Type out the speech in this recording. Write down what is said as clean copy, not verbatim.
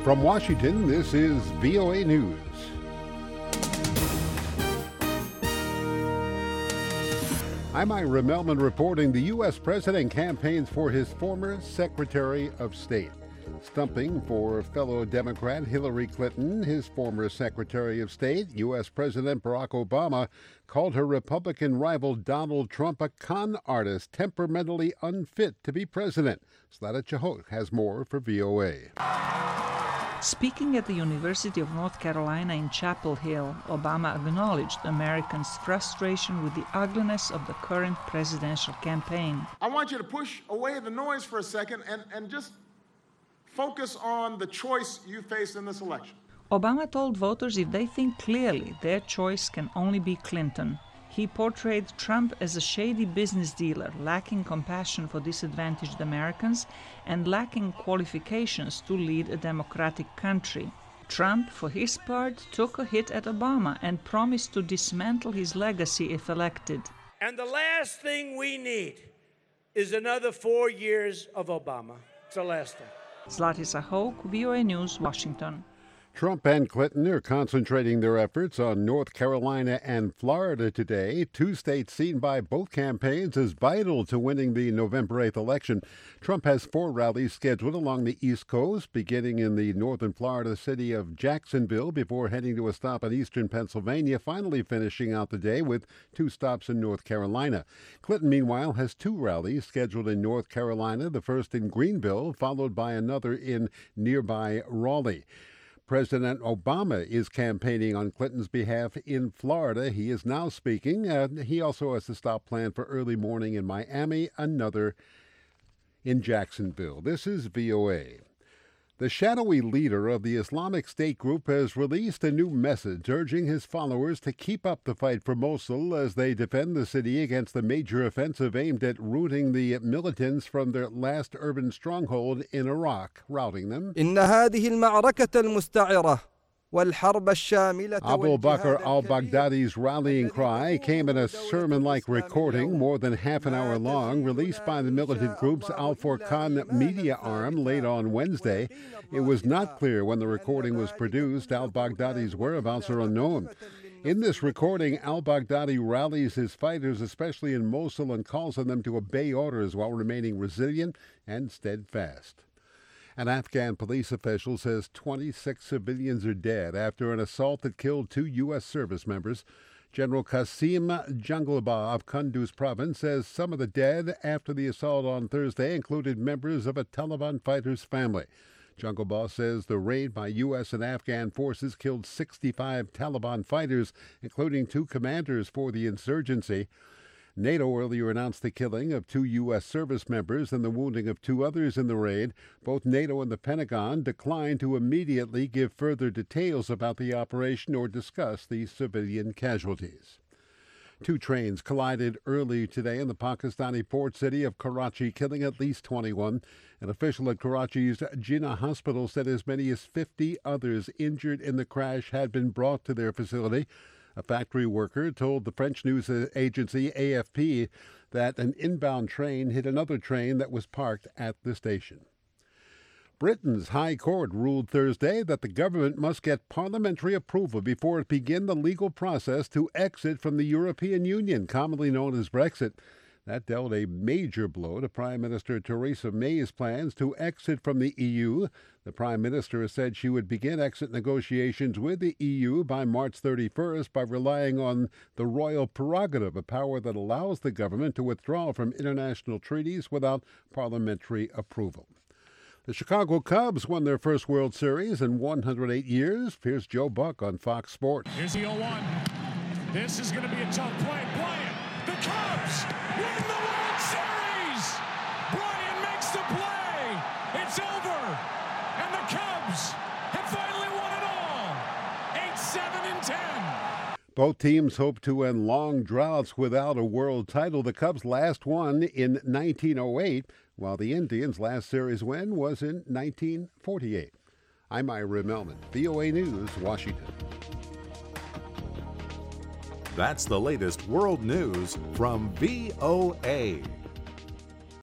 From Washington, this is VOA News. I'm Ira Melman reporting the U.S. President campaigns for his former Secretary of State. Stumping for fellow Democrat Hillary Clinton, his former Secretary of State, U.S. President Barack Obama called her Republican rival Donald Trump a con artist, temperamentally unfit to be president. Zlata Chahok has more for VOA. Speaking at the University of North Carolina in Chapel Hill, Obama acknowledged Americans' frustration with the ugliness of the current presidential campaign. I want you to push away the noise for a second and just focus on the choice you face in this election. Obama told voters if they think clearly, their choice can only be Clinton. He portrayed Trump as a shady business dealer, lacking compassion for disadvantaged Americans and lacking qualifications to lead a democratic country. Trump, for his part, took a hit at Obama and promised to dismantle his legacy if elected. And the last thing we need is another 4 years of Obama. It's the last thing. Zlata Chahok, VOA News, Washington. Trump and Clinton are concentrating their efforts on North Carolina and Florida today, two states seen by both campaigns as vital to winning the November 8th election. Trump has 4 rallies scheduled along the East Coast, beginning in the northern Florida city of Jacksonville before heading to a stop in eastern Pennsylvania, finally finishing out the day with 2 stops in North Carolina. Clinton, meanwhile, has 2 rallies scheduled in North Carolina, the first in Greenville, followed by another in nearby Raleigh. President Obama is campaigning on Clinton's behalf in Florida. He is now speaking. He also has a stop planned for early morning in Miami, another in Jacksonville. This is VOA. The shadowy leader of the Islamic State group has released a new message urging his followers to keep up the fight for Mosul as they defend the city against the major offensive aimed at routing the militants from their last urban stronghold in Iraq, routing them. إن هذه المعركة المستعرة والحرب الشاملة. Abu Bakr al-Baghdadi's rallying cry came in a sermon-like recording more than half an hour long, released by the militant group's Al-Furqan media arm late on Wednesday. It was not clear when the recording was produced. Al-Baghdadi's whereabouts are unknown. In this recording, al-Baghdadi rallies his fighters, especially in Mosul, and calls on them to obey orders while remaining resilient and steadfast. An Afghan police official says 26 civilians are dead after an assault that killed 2 U.S. service members. General Qasim Janglabah of Kunduz province says some of the dead after the assault on Thursday included members of a Taliban fighter's family. Janglabah says the raid by U.S. and Afghan forces killed 65 Taliban fighters, including 2 commanders for the insurgency. NATO earlier announced the killing of 2 U.S. service members and the wounding of 2 others in the raid. Both NATO and the Pentagon declined to immediately give further details about the operation or discuss the civilian casualties. 2 trains collided early today in the Pakistani port city of Karachi, killing at least 21. An official at Karachi's Jinnah Hospital said as many as 50 others injured in the crash had been brought to their facility. A factory worker told the French news agency AFP that an inbound train hit another train that was parked at the station. Britain's High Court ruled Thursday that the government must get parliamentary approval before it begin the legal process to exit from the European Union, commonly known as Brexit. That dealt a major blow to Prime Minister Theresa May's plans to exit from the EU. The Prime Minister said she would begin exit negotiations with the EU by March 31st by relying on the royal prerogative, a power that allows the government to withdraw from international treaties without parliamentary approval. The Chicago Cubs won their first World Series in 108 years. Here's Joe Buck on Fox Sports. Here's the 0-1. This is going to be a tough play. Bryant, the Cubs win the World Series! Bryant makes the play! It's over! And the Cubs have finally won it all! 8-7-10. Both teams hope to end long droughts without a world title. The Cubs last won in 1908, while the Indians' last series win was in 1948. I'm Ira Melman, VOA News, Washington. That's the latest world news from VOA.